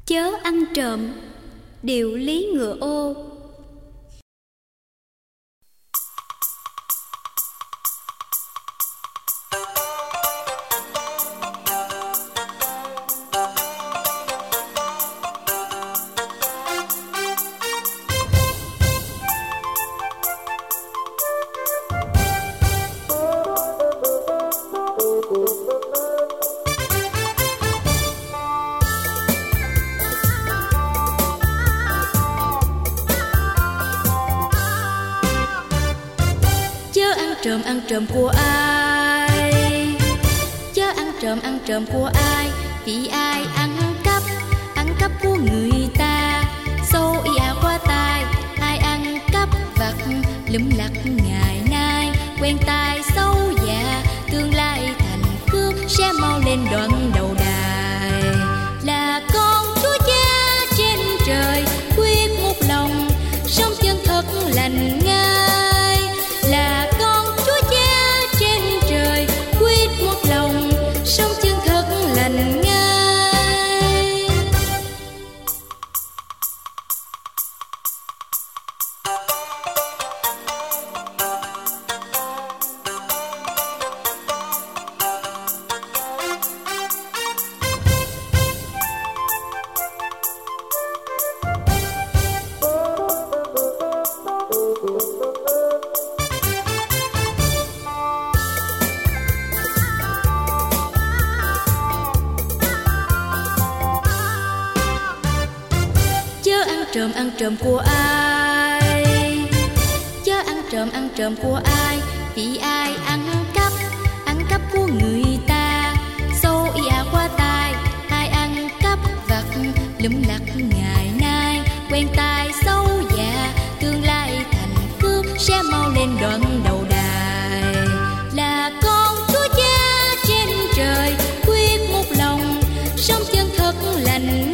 Chớ ăn trộm, điệu lý ngựa ô. Ăn trộm của ai? Chớ ăn trộm của ai? Vì ai ăn cắp của người ta. Xô y à qua tai, ai ăn cắp vặt lụm lặt ngày nay. Quen tai xấu dạ, tương lai thành cướp sẽ mau lên đoạn đầu đài. Là con Chúa Cha trên trời, quyết một lòng, sống chân thật lành ngay. Là sống chân thật lành ngay. Ăn trộm của ai? Chớ ăn trộm của ai? Vì ai ăn cắp của người ta. Xô y à qua tai, ai ăn cắp vặt lụm lặt ngày nay. Quen tai xấu dạ, tương lai thành cướp sẽ mau lên đoạn đầu đài. Là con Chúa Cha trên trời, quyết một lòng, sống chân thật lành.